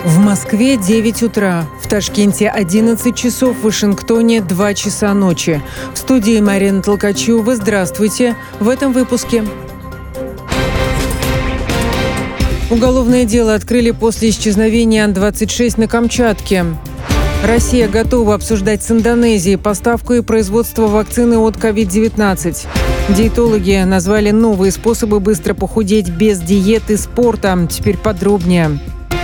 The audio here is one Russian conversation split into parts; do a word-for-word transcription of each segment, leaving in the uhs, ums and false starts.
В Москве девять утра, в Ташкенте одиннадцать часов, в Вашингтоне два часа ночи. В студии Марина Толкачева. Здравствуйте. В этом выпуске. Уголовное дело открыли после исчезновения Ан двадцать шесть на Камчатке. Россия готова обсуждать с Индонезией поставку и производство вакцины от ковид девятнадцать. Диетологи назвали новые способы быстро похудеть без диет и спорта. Теперь подробнее.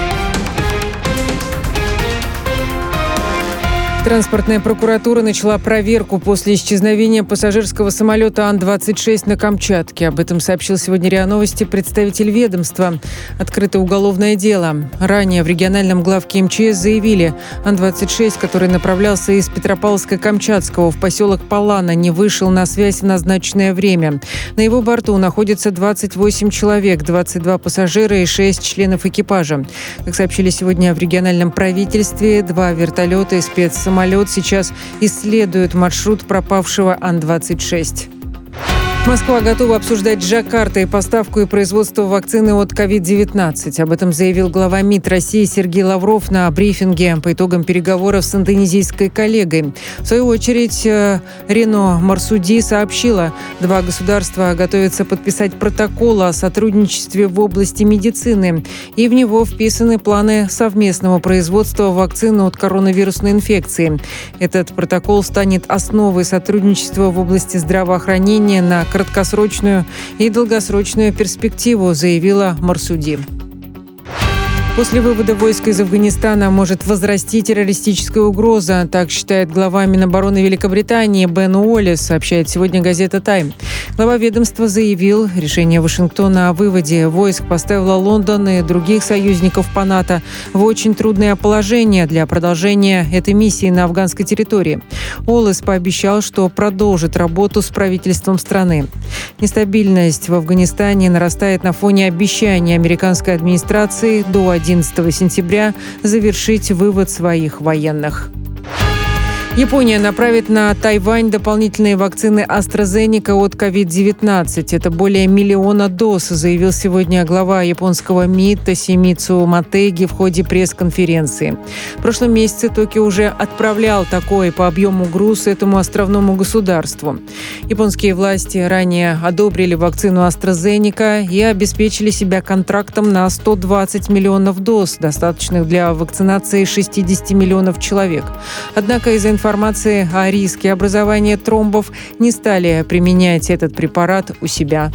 Транспортная прокуратура начала проверку после исчезновения пассажирского самолета Ан двадцать шесть на Камчатке. Об этом сообщил сегодня РИА Новости представитель ведомства. Открыто уголовное дело. Ранее в региональном главке МЧС заявили, Ан двадцать шесть, который направлялся из Петропавловска-Камчатского в поселок Палана, не вышел на связь в назначенное время. На его борту находится двадцать восемь человек, двадцать два пассажира и шесть членов экипажа. Как сообщили сегодня в региональном правительстве, два вертолета и спецсамолет Самолет сейчас исследует маршрут пропавшего Ан двадцать шесть. Москва готова обсуждать с Джакартой поставку и производство вакцины от ковид девятнадцать. Об этом заявил глава МИД России Сергей Лавров на брифинге по итогам переговоров с индонезийской коллегой. В свою очередь, Рено Марсуди сообщила, два государства готовятся подписать протокол о сотрудничестве в области медицины, и в него вписаны планы совместного производства вакцины от коронавирусной инфекции. Этот протокол станет основой сотрудничества в области здравоохранения на краткосрочную и долгосрочную перспективу, заявила Марсуди. После вывода войск из Афганистана может возрасти террористическая угроза, так считает глава Минобороны Великобритании Бен Уоллес, сообщает сегодня газета «Тайм». Глава ведомства заявил, решение Вашингтона о выводе войск поставило Лондон и других союзников по НАТО в очень трудное положение для продолжения этой миссии на афганской территории. Уоллес пообещал, что продолжит работу с правительством страны. Нестабильность в Афганистане нарастает на фоне обещаний американской администрации до одиннадцатого сентября завершить вывод своих военных. Япония направит на Тайвань дополнительные вакцины AstraZeneca от ковид девятнадцать. Это более миллиона доз, заявил сегодня глава японского МИД Тосимицу Матеги в ходе пресс-конференции. В прошлом месяце Токио уже отправлял такой по объему груз этому островному государству. Японские власти ранее одобрили вакцину AstraZeneca и обеспечили себя контрактом на сто двадцать миллионов доз, достаточных для вакцинации шестьдесят миллионов человек. Однако из-за информации Информации о риске образования тромбов не стали применять этот препарат у себя.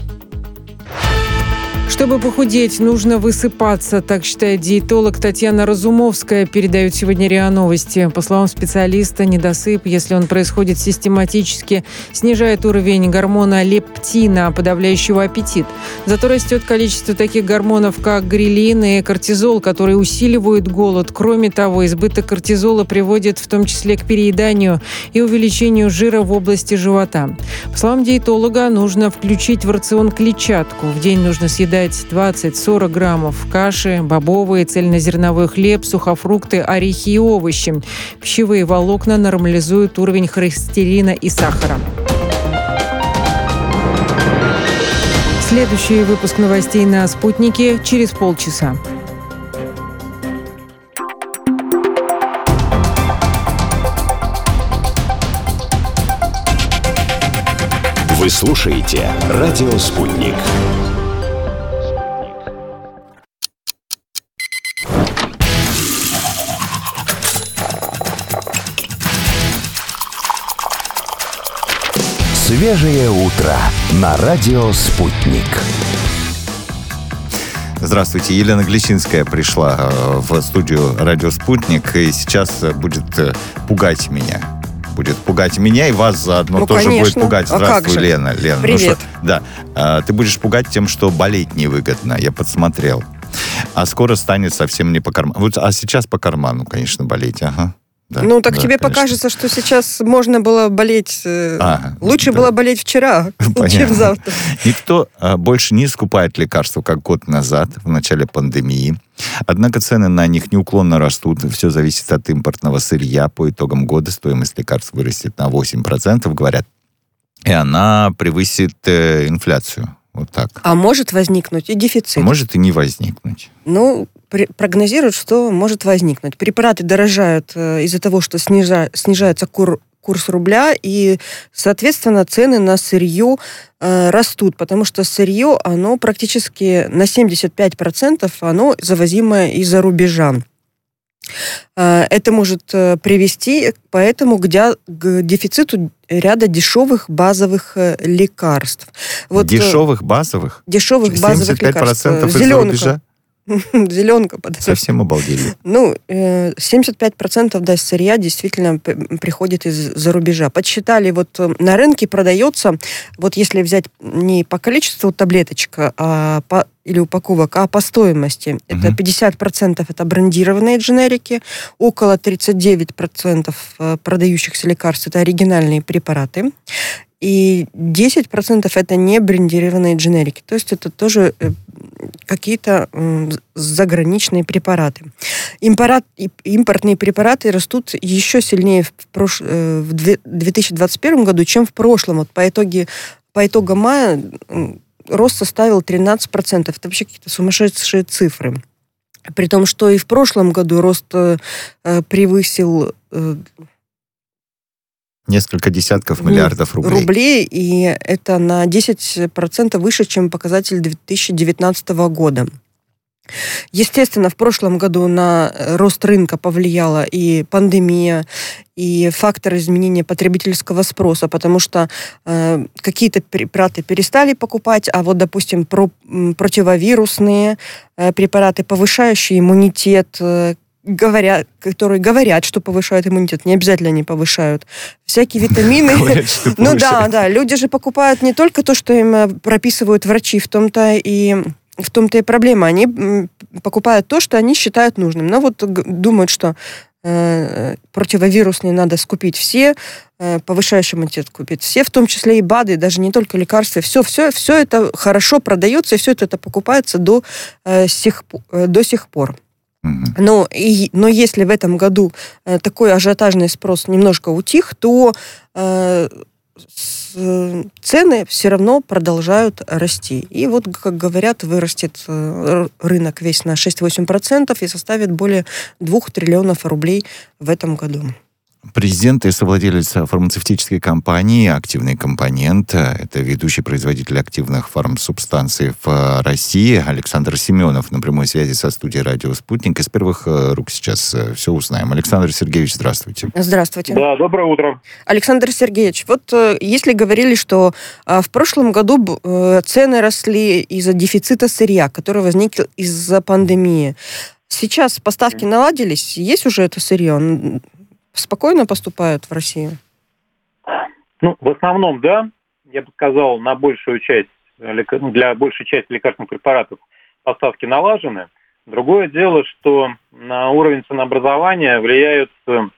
Чтобы похудеть, нужно высыпаться, так считает диетолог Татьяна Разумовская, передают сегодня РИА Новости. По словам специалиста, недосып, если он происходит систематически, снижает уровень гормона лептина, подавляющего аппетит. Зато растет количество таких гормонов, как грелин и кортизол, которые усиливают голод. Кроме того, избыток кортизола приводит в том числе к перееданию и увеличению жира в области живота. По словам диетолога, нужно включить в рацион клетчатку. В день нужно съедать двадцать-сорок граммов каши, бобовые, цельнозерновой хлеб, сухофрукты, орехи и овощи. Пищевые волокна нормализуют уровень холестерина и сахара. Следующий выпуск новостей на «Спутнике» через полчаса. Вы слушаете «Радио Спутник». Свежее утро на радио «Спутник». Здравствуйте. Елена Гличинская пришла в студию «Радио Спутник» и сейчас будет пугать меня. Будет пугать меня и вас заодно ну, тоже конечно. Будет пугать. Здравствуй, а Лена. Лена. Привет. Ну что, да, ты будешь пугать тем, что болеть невыгодно. Я подсмотрел. А скоро станет совсем не по карману. А сейчас по карману, конечно, болеть. Ага. Да, ну, так да, тебе конечно. Покажется, что сейчас можно было болеть... А, лучше да. было болеть вчера, Понятно. Чем завтра. Никто а, больше не скупает лекарства, как год назад, в начале пандемии. Однако цены на них неуклонно растут. Все зависит от импортного сырья. По итогам года стоимость лекарств вырастет на восемь процентов, говорят. И она превысит э, инфляцию. Вот так. А может возникнуть и дефицит. Может и не возникнуть. Ну, прогнозируют, что может возникнуть. Препараты дорожают из-за того, что снижа, снижается кур, курс рубля, и, соответственно, цены на сырье э, растут, потому что сырье, оно практически на семьдесят пять процентов оно завозимое из-за рубежа. Это может привести поэтому к, ди- к дефициту ряда дешевых базовых лекарств. Вот, дешевых базовых? Дешевых базовых лекарств. семьдесят пять процентов из-за рубежа? Зеленка. Подожди. Совсем обалдели. Ну, семьдесят пять процентов да, сырья действительно приходит из-за рубежа. Подсчитали, вот на рынке продается, вот если взять не по количеству таблеточек а по, или упаковок, а по стоимости, uh-huh. это пятьдесят процентов это брендированные дженерики, около тридцать девять процентов продающихся лекарств это оригинальные препараты, и десять процентов это не брендированные дженерики. То есть это тоже какие-то м, заграничные препараты. Импорат, импортные препараты растут еще сильнее в, прош, в две тысячи двадцать первом году, чем в прошлом. Вот по, итоге, по итогам мая рост составил тринадцать процентов. Это вообще какие-то сумасшедшие цифры. При том, что и в прошлом году рост э, превысил... Э, Несколько десятков миллиардов рублей. Рублей, и это на десять процентов выше, чем показатель две тысячи девятнадцатого года. Естественно, в прошлом году на рост рынка повлияла и пандемия, и фактор изменения потребительского спроса, потому что э, какие-то препараты перестали покупать, а вот, допустим, про, противовирусные э, препараты, повышающие иммунитет, э, Говорят, которые говорят, что повышают иммунитет, не обязательно они повышают. Всякие витамины. Ну да, да, люди же покупают не только то, что им прописывают врачи, в том-то и в том-то и проблема. Они покупают то, что они считают нужным. Но вот думают, что э, противовирусные надо скупить все, э, повышающий иммунитет купить все, в том числе и БАДы, даже не только лекарства. Все, все, все это хорошо продается, и все это, это покупается до, э, сих, э, до сих пор. Но, и, но если в этом году э, такой ажиотажный спрос немножко утих, то э, с, э, цены все равно продолжают расти. И вот, как говорят, вырастет э, рынок весь на шесть-восемь процентов и составит более двух триллионов рублей в этом году. Президент и совладелец фармацевтической компании «Активный компонент», это ведущий производитель активных фармсубстанций в России, Александр Семенов на прямой связи со студией «Радио Спутник». Из первых рук сейчас все узнаем. Александр Сергеевич, здравствуйте. Здравствуйте. Да, доброе утро. Александр Сергеевич, вот если говорили, что в прошлом году цены росли из-за дефицита сырья, который возник из-за пандемии, сейчас поставки наладились? Есть уже это сырье? Спокойно поступают в Россию? Ну, в основном, да. Я бы сказал, на большую часть, для большей части лекарственных препаратов поставки налажены. Другое дело, что на уровень ценообразования влияют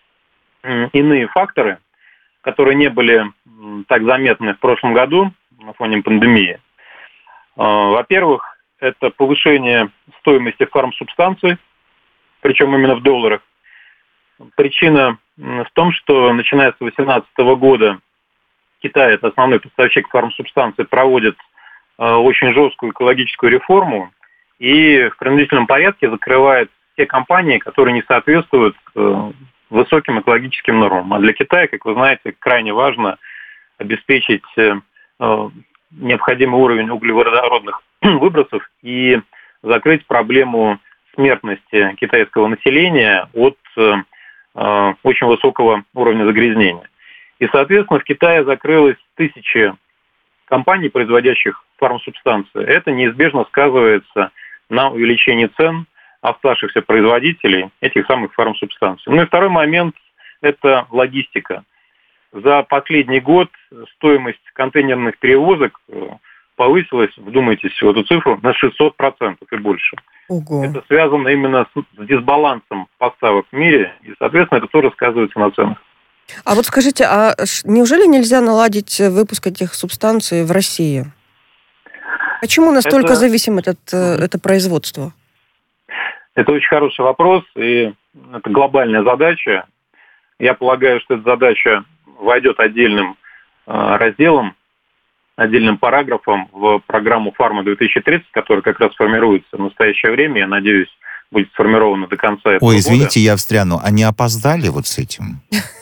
иные факторы, которые не были так заметны в прошлом году на фоне пандемии. Во-первых, это повышение стоимости фармсубстанций, причем именно в долларах. Причина в том, что начиная с две тысячи восемнадцатого года Китай, это основной поставщик фармсубстанций, проводит э, очень жесткую экологическую реформу и в принудительном порядке закрывает те компании, которые не соответствуют э, высоким экологическим нормам. А для Китая, как вы знаете, крайне важно обеспечить э, необходимый уровень углеводородных выбросов и закрыть проблему смертности китайского населения от э, очень высокого уровня загрязнения. И, соответственно, в Китае закрылось тысячи компаний, производящих фармсубстанции. Это неизбежно сказывается на увеличении цен оставшихся производителей этих самых фармсубстанций. Ну и второй момент – это логистика. За последний год стоимость контейнерных перевозок повысилась, вдумайтесь в эту цифру, на шестьсот процентов и больше. Ого. Это связано именно с дисбалансом поставок в мире, и, соответственно, это тоже сказывается на ценах. А вот скажите, а неужели нельзя наладить выпуск этих субстанций в России? Почему настолько это... зависим этот, это производство? Это очень хороший вопрос, и это глобальная задача. Я полагаю, что эта задача войдет отдельным разделом, отдельным параграфом в программу «Фарма две тысячи тридцать», которая как раз формируется в настоящее время. Я надеюсь, будет сформировано до конца этого года. Ой, извините, я встряну. Они опоздали вот с этим?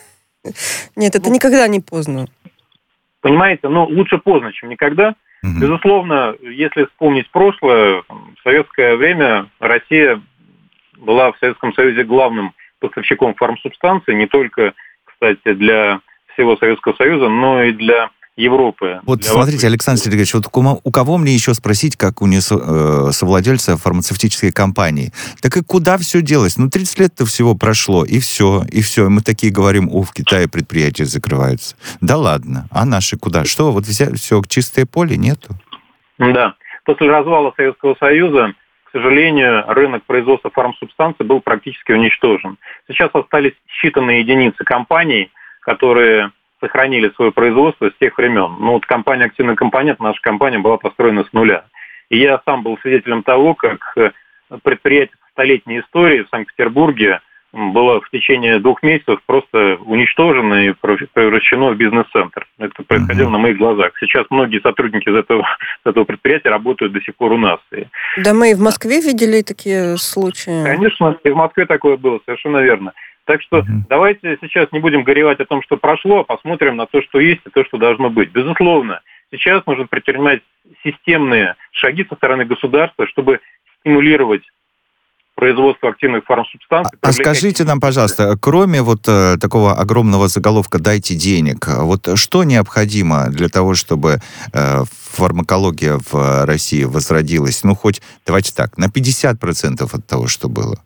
Нет, это никогда не поздно. Понимаете, ну, лучше поздно, чем никогда. Мгм. Безусловно, если вспомнить прошлое, в советское время Россия была в Советском Союзе главным поставщиком фармсубстанций, не только, кстати, для всего Советского Союза, но и для Европы. Вот Для смотрите, вас- Александр Сергеевич, вот у ко- у кого мне еще спросить, как у несо- э, совладельца фармацевтической компании? Так и куда все делось? Ну, тридцать лет-то всего прошло, и все, и все. И мы такие говорим, о, в Китае предприятия закрываются. Да ладно, а наши куда? Что, вот взяли все, чистое поле нету? Да. После развала Советского Союза, к сожалению, рынок производства фармсубстанций был практически уничтожен. Сейчас остались считанные единицы компаний, которые сохранили свое производство с тех времен. Ну, вот компания «Активный компонент», наша компания была построена с нуля. И я сам был свидетелем того, как предприятие со столетней историей в Санкт-Петербурге было в течение двух месяцев просто уничтожено и превращено в бизнес-центр. Это происходило mm-hmm. на моих глазах. Сейчас многие сотрудники из этого, из этого предприятия работают до сих пор у нас. Да, мы и в Москве видели такие случаи. Конечно, и в Москве такое было, совершенно верно. Так что mm-hmm. давайте сейчас не будем горевать о том, что прошло, а посмотрим на то, что есть и то, что должно быть. Безусловно, сейчас нужно предпринимать системные шаги со стороны государства, чтобы стимулировать производство активных фармсубстанций. А скажите нам, пожалуйста, кроме вот э, такого огромного заголовка «Дайте денег», вот что необходимо для того, чтобы э, фармакология в России возродилась? Ну, хоть, давайте так, на пятьдесят процентов от того, что было.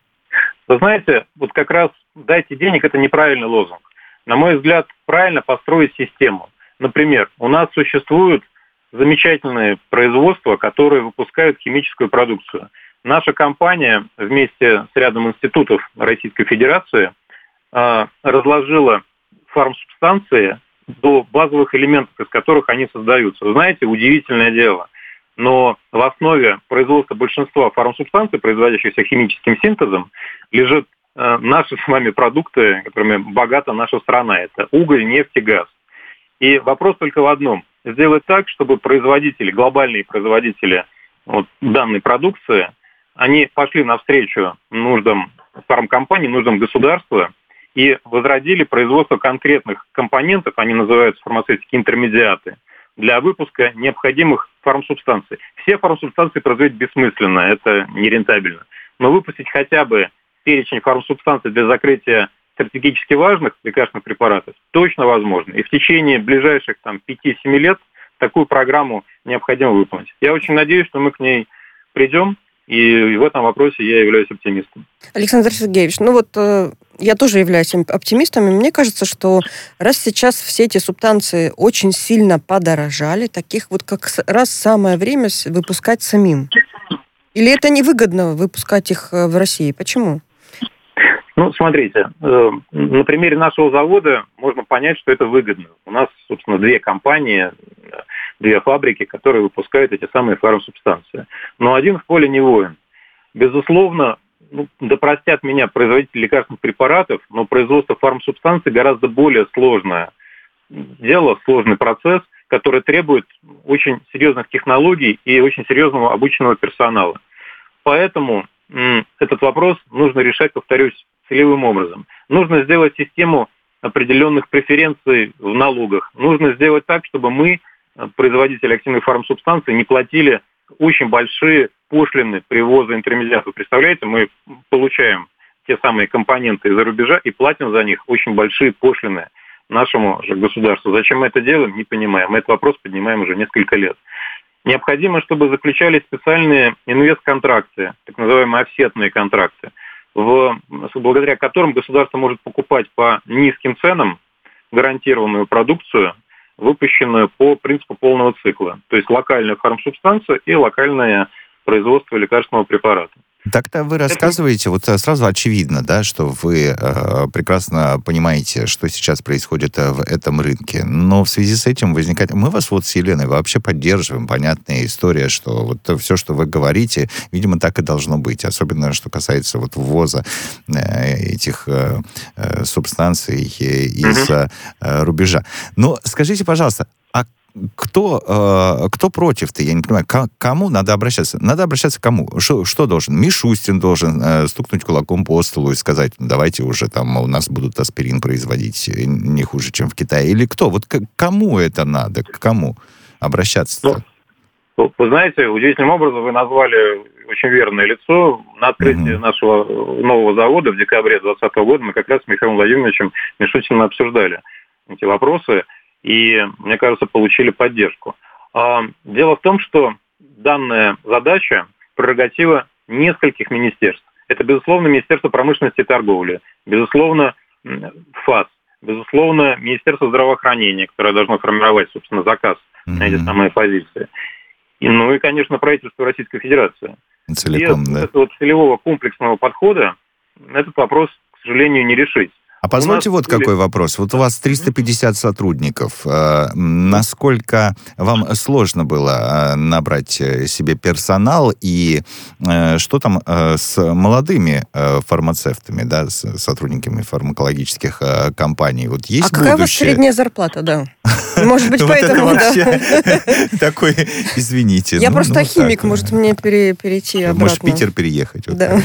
Вы знаете, вот как раз «дайте денег» – это неправильный лозунг. На мой взгляд, правильно построить систему. Например, у нас существуют замечательные производства, которые выпускают химическую продукцию. Наша компания вместе с рядом институтов Российской Федерации э, разложила фармсубстанции до базовых элементов, из которых они создаются. Вы знаете, удивительное дело. Но в основе производства большинства фармсубстанций, производящихся химическим синтезом, лежат э, наши с вами продукты, которыми богата наша страна. Это уголь, нефть и газ. И вопрос только в одном. Сделать так, чтобы производители, глобальные производители вот, данной продукции, они пошли навстречу нуждам фармкомпаний, нуждам государства и возродили производство конкретных компонентов, они называются фармацевтические интермедиаты, для выпуска необходимых фармсубстанций. Все фармсубстанции производить бессмысленно, это нерентабельно. Но выпустить хотя бы перечень фармсубстанций для закрытия стратегически важных лекарственных препаратов точно возможно. И в течение ближайших там, пяти-семи лет такую программу необходимо выполнить. Я очень надеюсь, что мы к ней придем. И в этом вопросе я являюсь оптимистом. Александр Сергеевич, ну вот э, я тоже являюсь оптимистом, и мне кажется, что раз сейчас все эти субстанции очень сильно подорожали, таких вот как раз самое время выпускать самим. Или это невыгодно выпускать их в России? Почему? Ну, смотрите, э, на примере нашего завода можно понять, что это выгодно. У нас, собственно, две компании, две фабрики, которые выпускают эти самые фармсубстанции. Но один в поле не воин. Безусловно, ну, да простят меня производители лекарственных препаратов, но производство фармсубстанций гораздо более сложное дело, сложный процесс, который требует очень серьезных технологий и очень серьезного обученного персонала. Поэтому м- этот вопрос нужно решать, повторюсь, целевым образом. Нужно сделать систему определенных преференций в налогах. Нужно сделать так, чтобы мы, производители активных фармсубстанций, не платили очень большие пошлины при ввозе интермедиатов. Вы представляете, мы получаем те самые компоненты из-за рубежа и платим за них очень большие пошлины нашему же государству. Зачем мы это делаем, не понимаем. Мы этот вопрос поднимаем уже несколько лет. Необходимо, чтобы заключались специальные инвестконтракты, так называемые офсетные контракты, в, благодаря которым государство может покупать по низким ценам гарантированную продукцию, выпущенную по принципу полного цикла. То есть локальная фармсубстанция и локальное производство лекарственного препарата. Так-то вы рассказываете, вот сразу очевидно, да, что вы э, прекрасно понимаете, что сейчас происходит в этом рынке. Но в связи с этим возникает... Мы вас вот с Еленой вообще поддерживаем. Понятная история, что вот все, что вы говорите, видимо, так и должно быть. Особенно, что касается вот ввоза э, этих э, субстанций из-за э, рубежа. Но скажите, пожалуйста, а кто, э, кто против-то? Я не понимаю, к кому надо обращаться? Надо обращаться к кому? Что, что должен? Мишустин должен э, стукнуть кулаком по столу и сказать, давайте уже там у нас будут аспирин производить не хуже, чем в Китае. Или кто? Вот к кому это надо? К кому обращаться-то? Ну, вы знаете, удивительным образом вы назвали очень верное лицо. На открытии mm-hmm. нашего нового завода в декабре двадцатого года мы как раз с Михаилом Владимировичем Мишустиным обсуждали эти вопросы и, мне кажется, получили поддержку. Дело в том, что данная задача – прерогатива нескольких министерств. Это, безусловно, Министерство промышленности и торговли, безусловно, ФАС, безусловно, Министерство здравоохранения, которое должно формировать, собственно, заказ mm-hmm. на эти самые позиции. И, ну и, конечно, правительство Российской Федерации. Целиком, без да. этого целевого комплексного подхода этот вопрос, к сожалению, не решить. А позвольте вот были... какой вопрос. Вот у вас триста пятьдесят сотрудников. Насколько вам сложно было набрать себе персонал? И что там с молодыми фармацевтами, да, с сотрудниками фармакологических компаний? Вот есть а какая будущее? у вас средняя зарплата, да? Может быть, поэтому, да. Такой, извините. Я просто химик, может мне перейти обратно. Может в Питер переехать. Да.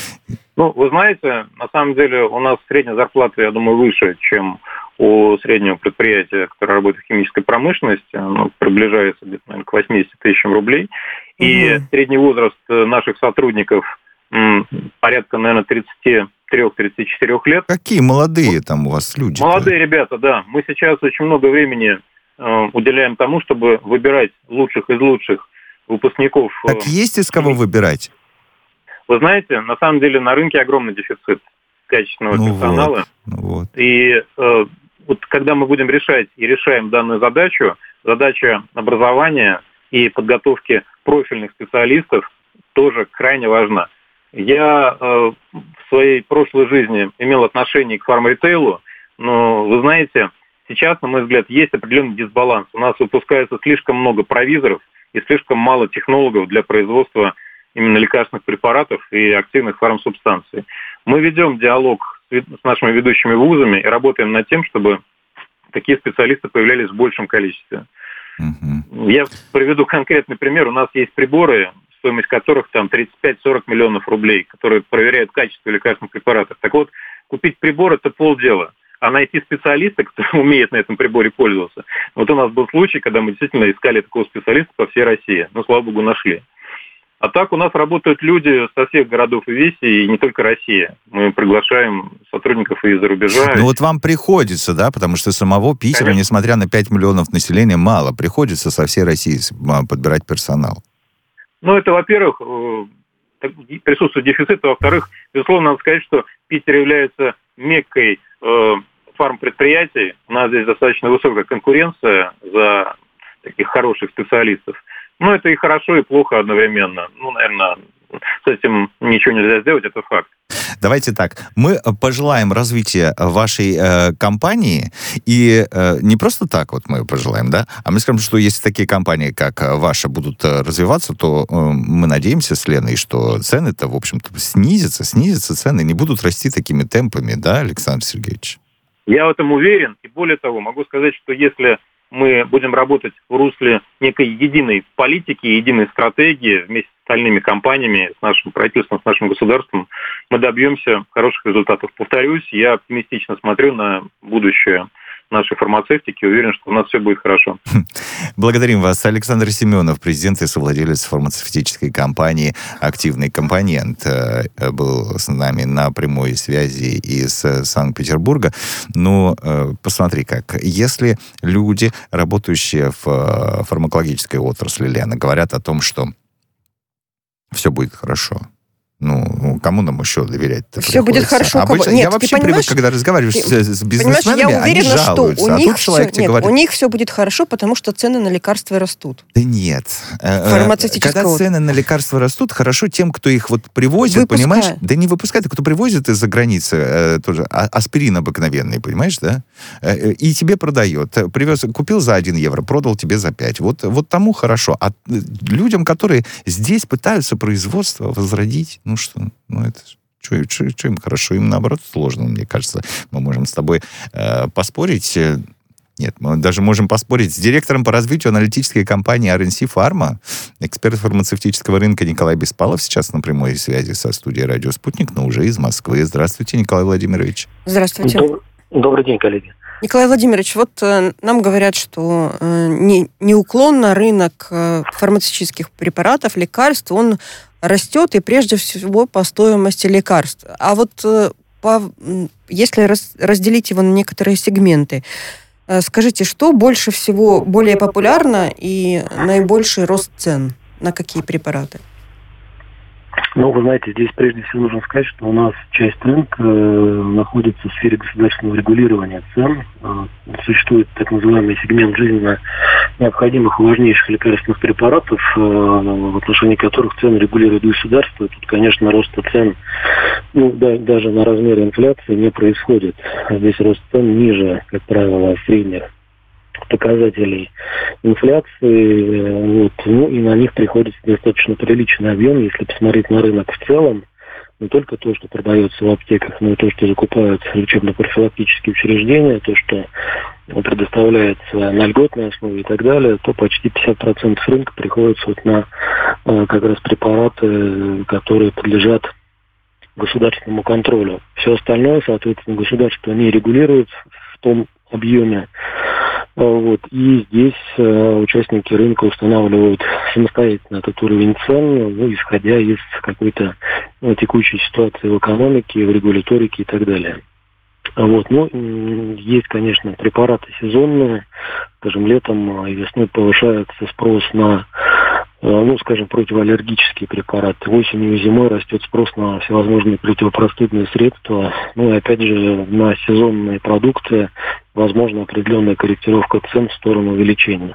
Ну, вы знаете, на самом деле у нас средняя зарплата, я думаю, выше, чем у среднего предприятия, которое работает в химической промышленности. Оно приближается где-то, наверное, к восьмидесяти тысячам рублей. И угу. средний возраст наших сотрудников м, порядка, наверное, тридцать три - тридцать четыре лет. Какие молодые там у вас люди? Молодые ребята, да. Мы сейчас очень много времени э, уделяем тому, чтобы выбирать лучших из лучших выпускников. Так есть из кого выбирать? Вы знаете, на самом деле на рынке огромный дефицит качественного ну персонала. Вот, ну вот. И э, вот когда мы будем решать и решаем данную задачу, задача образования и подготовки профильных специалистов тоже крайне важна. Я э, в своей прошлой жизни имел отношение к фарм-ритейлу, но, вы знаете, сейчас, на мой взгляд, есть определенный дисбаланс. У нас выпускается слишком много провизоров и слишком мало технологов для производства именно лекарственных препаратов и активных фармсубстанций. Мы ведем диалог с нашими ведущими вузами и работаем над тем, чтобы такие специалисты появлялись в большем количестве. Uh-huh. Я приведу конкретный пример. У нас есть приборы, стоимость которых там тридцать пять - сорок миллионов рублей, которые проверяют качество лекарственных препаратов. Так вот, купить прибор – это полдела. А найти специалиста, который умеет на этом приборе пользоваться. Вот у нас был случай, когда мы действительно искали такого специалиста по всей России. Но, слава богу, нашли. А так у нас работают люди со всех городов и весей, и не только Россия. Мы приглашаем сотрудников и из-за рубежа. Ну вот вам приходится, да, потому что самого Питера, конечно, несмотря на пять миллионов населения, мало. Приходится со всей России подбирать персонал. Ну это, во-первых, присутствует дефицит, а во-вторых, безусловно, надо сказать, что Питер является меккой э, фармпредприятий. У нас здесь достаточно высокая конкуренция за таких хороших специалистов. Ну, это и хорошо, и плохо одновременно. Ну, наверное, с этим ничего нельзя сделать, это факт. Давайте так. Мы пожелаем развития вашей э, компании, и э, не просто так вот мы пожелаем, да, а мы скажем, что если такие компании, как ваша, будут развиваться, то э, мы надеемся с Леной, что цены-то, в общем-то, снизятся, снизятся цены, не будут расти такими темпами, да, Александр Сергеевич? Я в этом уверен, и более того, могу сказать, что если мы будем работать в русле некой единой политики, единой стратегии вместе с остальными компаниями, с нашим правительством, с нашим государством, мы добьемся хороших результатов. Повторюсь, я оптимистично смотрю на будущее нашей фармацевтики, уверен, что у нас все будет хорошо. Благодарим вас. Александр Семенов, президент и совладелец фармацевтической компании «Активный компонент», был с нами на прямой связи из Санкт-Петербурга. Ну, посмотри как. Если люди, работающие в фармакологической отрасли, Лена, говорят о том, что все будет хорошо, ну, кому нам еще доверять-то Все приходится? будет хорошо. Обычно, Нет, я вообще привык, когда разговариваешь ты, с, с бизнесменами, я уверена, они жалуются. Что у а них тут человек все, тебе нет, говорит... у них все будет хорошо, потому что цены на лекарства растут. Да нет. Фармацевтического. Когда цены на лекарства растут, хорошо тем, кто их вот привозит, Выпускает. понимаешь? Да не выпускает, а кто привозит из-за границы э, тоже а, аспирин обыкновенный, понимаешь, да? Э, и тебе продает. Привез, купил за один евро, продал тебе за пять. Вот, вот тому хорошо. А людям, которые здесь пытаются производство возродить, ну что, ну это... Что им хорошо? Им, наоборот, сложно, мне кажется. Мы можем с тобой э, поспорить. Нет, мы даже можем поспорить с директором по развитию аналитической компании ар эн си Pharma, эксперт фармацевтического рынка Николай Беспалов сейчас на прямой связи со студией «Радио Спутник», но уже из Москвы. Здравствуйте, Николай Владимирович. Здравствуйте. Доб- Добрый день, коллеги. Николай Владимирович, вот э, нам говорят, что э, не, неуклонно рынок э, фармацевтических препаратов, лекарств, он растет, и прежде всего по стоимости лекарств. А вот э, по, если раз, разделить его на некоторые сегменты, э, скажите, что больше всего более популярно и наибольший рост цен? На какие препараты? Ну, вы знаете, здесь прежде всего нужно сказать, что у нас часть рынка э, находится в сфере государственного регулирования цен. Э, существует так называемый сегмент жизненно необходимых и важнейших лекарственных препаратов, э, в отношении которых цены регулирует государство. Тут, конечно, роста цен, ну, да, даже на размере инфляции не происходит. Здесь рост цен ниже, как правило, средних показателей инфляции, вот, ну и на них приходится достаточно приличный объем, если посмотреть на рынок в целом, не только то, что продается в аптеках, но и то, что закупают лечебно-профилактические учреждения, то, что предоставляется на льготной основе и так далее, то почти пятьдесят процентов рынка приходится вот на как раз препараты, которые подлежат государственному контролю. Все остальное, соответственно, государство не регулирует в том объеме. Вот. И здесь э, участники рынка устанавливают самостоятельно этот уровень цен, ну, исходя из какой-то ну, текущей ситуации в экономике, в регуляторике и так далее. Вот. Ну, есть, конечно, препараты сезонные. Скажем, летом и весной повышается спрос на, ну, скажем, противоаллергические препараты. Осенью и зимой растет спрос на всевозможные противопростудные средства. Ну и опять же, на сезонные продукты возможна определенная корректировка цен в сторону увеличения.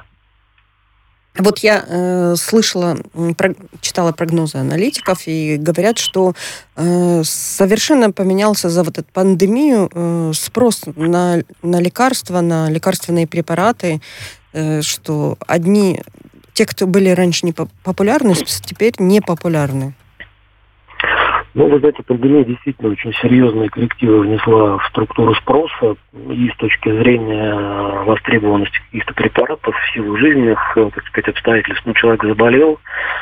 Вот я э, слышала, про, читала прогнозы аналитиков, и говорят, что э, совершенно поменялся за вот эту пандемию э, спрос на, на лекарства, на лекарственные препараты, э, что одни, те, кто были раньше не популярны, теперь не популярны. Ну, вы знаете, пандемия действительно очень серьезные коррективы внесла в структуру спроса и с точки зрения востребованности каких-то препаратов в силу жизненных, так сказать, обстоятельств. Ну, человек заболел,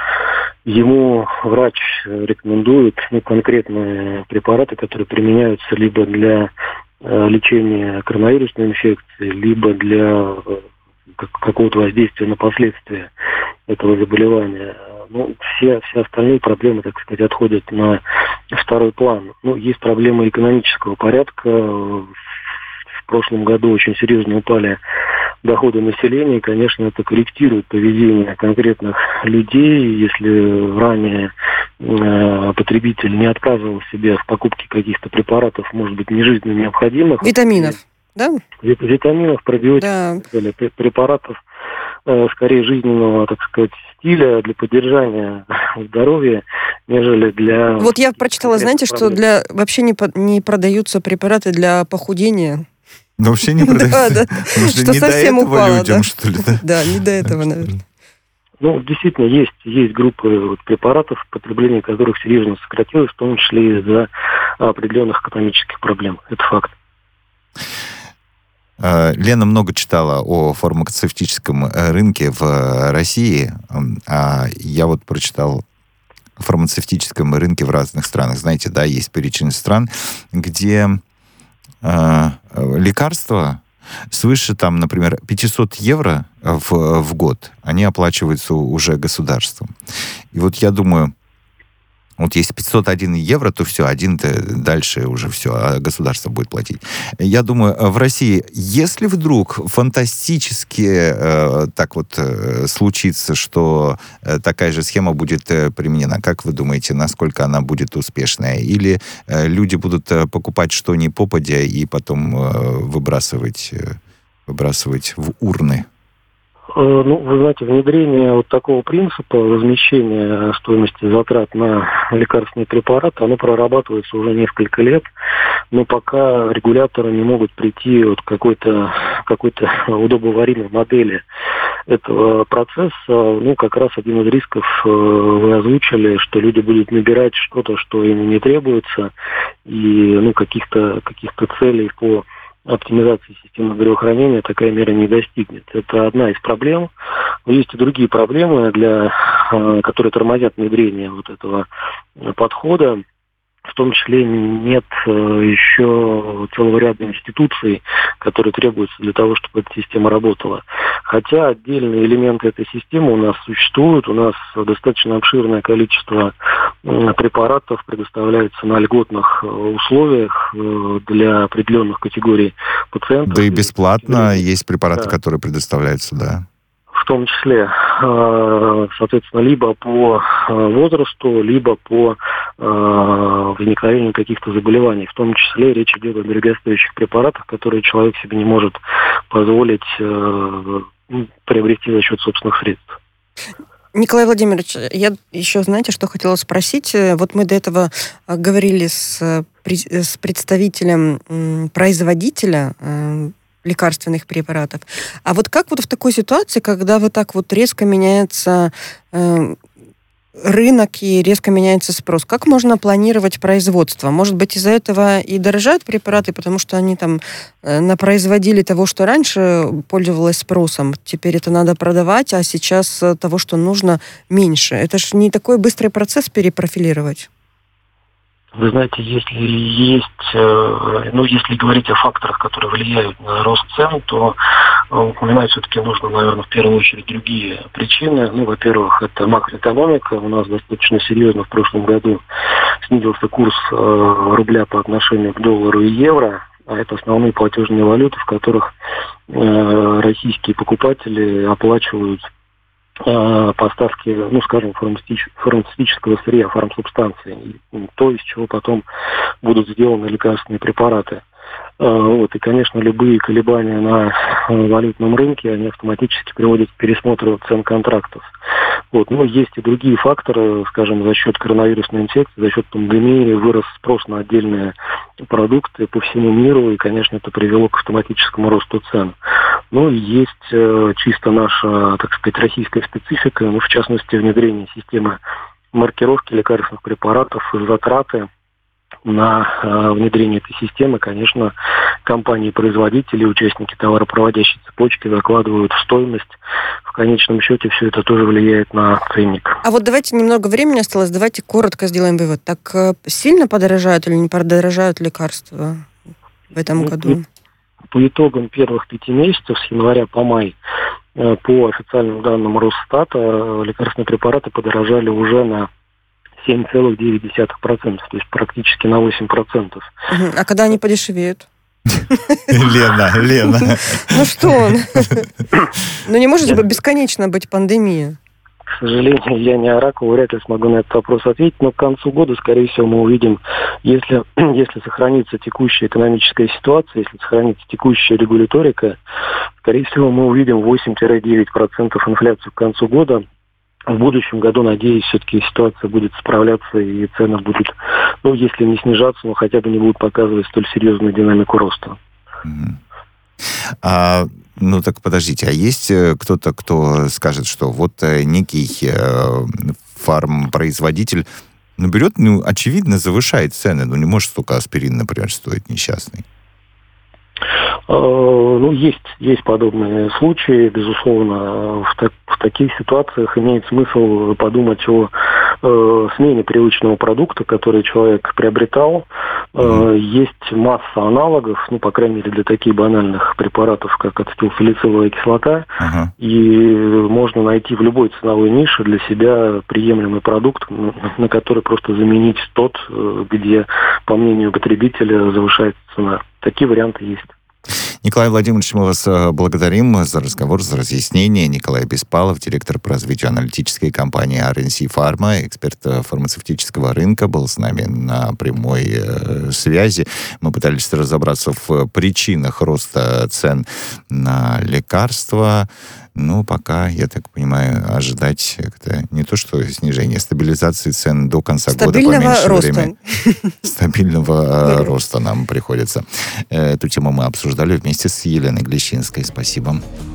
ему врач рекомендует ну, конкретные препараты, которые применяются либо для э, лечения коронавирусной инфекции, либо для э, какого-то воздействия на последствия этого заболевания. Ну, все, все остальные проблемы, так сказать, отходят на второй план. Ну, есть проблемы экономического порядка. В прошлом году очень серьезно упали доходы населения. И, конечно, это корректирует поведение конкретных людей. Если ранее э, потребитель не отказывал себе в покупке каких-то препаратов, может быть, не жизненно необходимых. Витаминов, да? Витаминов, пробиотиков, да. Препаратов, э, скорее жизненного, так сказать, стиля для поддержания здоровья, нежели для... Вот я прочитала, знаете, проблем. Что для вообще не, по, не продаются препараты для похудения. Ну, вообще не продаются. Да, да. Что совсем упало, людям, что ли, да? Да, не до этого, наверное. Ну, действительно, есть, есть группы вот, препаратов, потребление которых серьезно сократилось, в том числе из-за определенных экономических проблем. Это факт. Лена много читала о фармацевтическом рынке в России, а я вот прочитал о фармацевтическом рынке в разных странах. Знаете, да, есть перечень стран, где э, лекарства свыше, там, например, пятьсот евро в, в год, они оплачиваются уже государством. И вот я думаю, вот если пятьсот один евро, то все, один-то дальше уже все, а государство будет платить. Я думаю, в России, если вдруг фантастически э, так вот э, случится, что э, такая же схема будет э, применена, как вы думаете, насколько она будет успешная? Или э, люди будут э, покупать что ни попадя и потом э, выбрасывать, э, выбрасывать в урны? Ну, вы знаете, внедрение вот такого принципа возмещения стоимости затрат на лекарственные препараты, оно прорабатывается уже несколько лет, но пока регуляторы не могут прийти вот к какой-то, какой-то удобоваримой модели этого процесса. Ну, как раз один из рисков вы озвучили, что люди будут набирать что-то, что им не требуется, и ну, каких-то, каких-то целей по оптимизации системы здравоохранения такая мера не достигнет. Это одна из проблем. Но есть и другие проблемы, для, которые тормозят внедрение вот этого подхода. В том числе нет еще целого ряда институций, которые требуются для того, чтобы эта система работала. Хотя отдельные элементы этой системы у нас существуют. У нас достаточно обширное количество препаратов предоставляется на льготных условиях для определенных категорий пациентов. Да и бесплатно категорий... есть препараты, да. которые предоставляются, да. В том числе, соответственно, либо по возрасту, либо по возникновению каких-то заболеваний. В том числе речь идет о дорогостоящих препаратах, которые человек себе не может позволить приобрести за счет собственных средств. Николай Владимирович, я еще, знаете, что хотела спросить? Вот мы до этого говорили с, с представителем производителя лекарственных препаратов. А вот как вот в такой ситуации, когда вот так вот резко меняется э, рынок и резко меняется спрос, как можно планировать производство? Может быть, из-за этого и дорожают препараты, потому что они там э, напроизводили того, что раньше пользовалось спросом, теперь это надо продавать, а сейчас того, что нужно, меньше. Это же не такой быстрый процесс перепрофилировать. Вы знаете, если есть, ну, если говорить о факторах, которые влияют на рост цен, то упоминать все-таки нужно, наверное, в первую очередь другие причины. Ну, во-первых, это макроэкономика. У нас достаточно серьезно в прошлом году снизился курс рубля по отношению к доллару и евро. А это основные платежные валюты, в которых российские покупатели оплачивают поставки, ну, скажем, фармацевтического сырья, фармсубстанции, то, из чего потом будут сделаны лекарственные препараты. Вот. И, конечно, любые колебания на валютном рынке, они автоматически приводят к пересмотру цен контрактов. Вот. Но есть и другие факторы, скажем, за счет коронавирусной инфекции, за счет пандемии вырос спрос на отдельные продукты по всему миру, и, конечно, это привело к автоматическому росту цен. Ну и есть э, чисто наша, так сказать, российская специфика, ну, в частности, внедрение системы маркировки лекарственных препаратов и затраты на э, внедрение этой системы, конечно, компании-производители, участники товаропроводящей цепочки закладывают в стоимость. В конечном счете все это тоже влияет на ценник. А вот давайте, немного времени осталось, давайте коротко сделаем вывод. Так э, сильно подорожают или не подорожают лекарства в этом ну, году? По итогам первых пяти месяцев, с января по май, э, по официальным данным Росстата, э, лекарственные препараты подорожали уже на семь целых девять десятых процента, то есть практически на восемь процентов. А когда они подешевеют? Лена, Лена. Ну что он? Ну не может же бесконечно быть пандемия. К сожалению, я не оракул, вряд ли смогу на этот вопрос ответить, но к концу года, скорее всего, мы увидим, если, если сохранится текущая экономическая ситуация, если сохранится текущая регуляторика, скорее всего, мы увидим восемь-девять процентов инфляцию к концу года. В будущем году, надеюсь, все-таки ситуация будет справляться и цены будут, ну, если не снижаться, но хотя бы не будут показывать столь серьезную динамику роста. Mm-hmm. А, ну так подождите, а есть кто-то, кто скажет, что вот некий э, фармпроизводитель, ну, берет, ну, очевидно, завышает цены, ну, не может столько аспирин, например, стоить несчастный? Ну, есть, есть подобные случаи, безусловно. В, так, в таких ситуациях имеет смысл подумать о э, смене привычного продукта, который человек приобретал. Э, есть масса аналогов, ну, по крайней мере, для таких банальных препаратов, как ацетилсалициловая кислота, uh-huh. и можно найти в любой ценовой нише для себя приемлемый продукт, на, на который просто заменить тот, где, по мнению потребителя, завышается цена. Такие варианты есть. Николай Владимирович, мы вас благодарим за разговор, за разъяснение. Николай Беспалов, директор по развитию аналитической компании ар эн си Pharma, эксперт фармацевтического рынка, был с нами на прямой э, связи. Мы пытались разобраться в причинах роста цен на лекарства. Ну, пока, я так понимаю, ожидать это не то, что снижение, стабилизации цен до конца года по меньшей роста. время. Стабильного роста нам приходится. Эту тему мы обсуждали вместе с Еленой Глещинской. Спасибо.